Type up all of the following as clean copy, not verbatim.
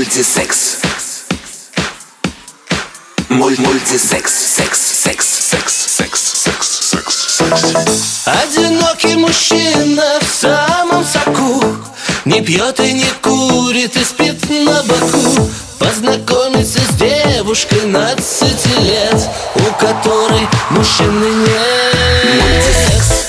Мультисекс. Мультисекс. Секс. Одинокий мужчина в самом соку, не пьет и не курит и спит на боку. Познакомиться с девушкой 15 лет, у которой мужчины нет. Мультисекс.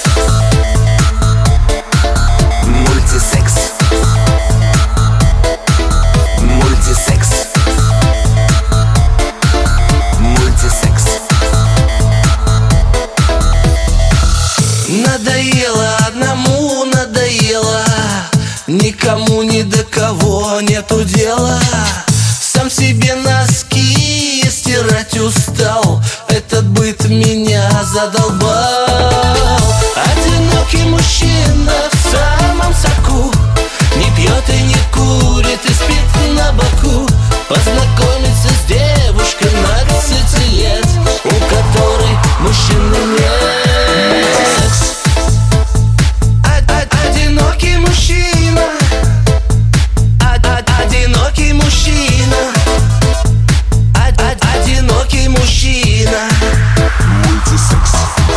Надоело одному, надоело, никому ни до кого нету дела. Сам себе носки стирать устал, этот быт меня задолбал. Одинокий мужчина в самом соку, не пьет и не курит и спит на боку. Познакомиться с девушкой 15 лет, у которой мужчины нет. Одинокий мужчина, одинокий мужчина, одинокий мужчина. Мультисекс.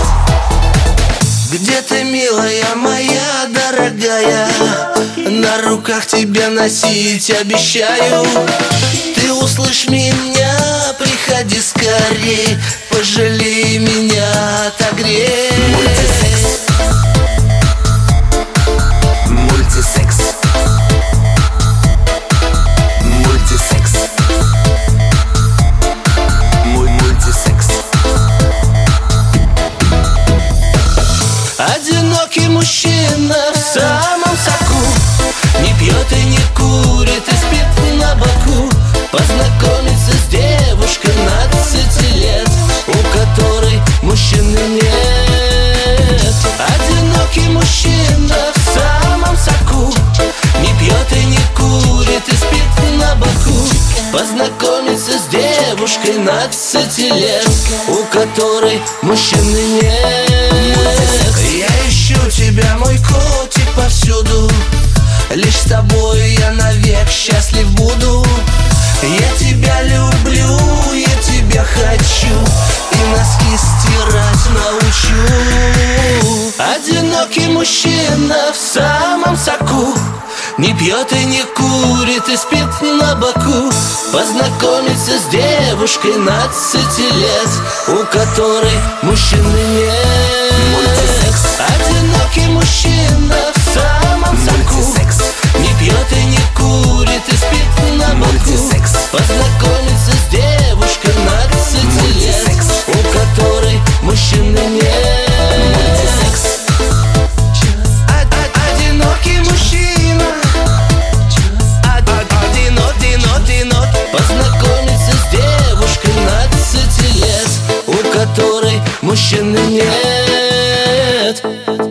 Где ты, милая моя дорогая? На руках тебя носить обещаю. Ты услышь меня, приходи скорей, пожалей меня, отогрей. Мультисекс. Одинокий мужчина в самом соку, не пьет и не курит и спит на боку. Познакомиться с девушкой 15 лет, у которой мужчины нет. Одинокий мужчина в самом соку, не пьет и не курит и спит на боку. Познакомиться с девушкой 15 лет, у которой мужчины нет. Я ищу тебя, мой котик, повсюду, лишь с тобой я навек счастлив буду. Я тебя люблю, я тебя хочу, и носки стирать научу. Одинокий мужчина в самом соку, не пьет и не курит и спит на боку. Познакомиться с девушкой 15 лет, у которой мужчины нет. Одинокий мужчина в самом соку, не пьет и не курит и спит на боку. Познакомиться с девушкой 15 лет, у которой мужчины нет. Одинокий мужчина, познакомиться с девушкой 15 лет, у которой мужчины нет.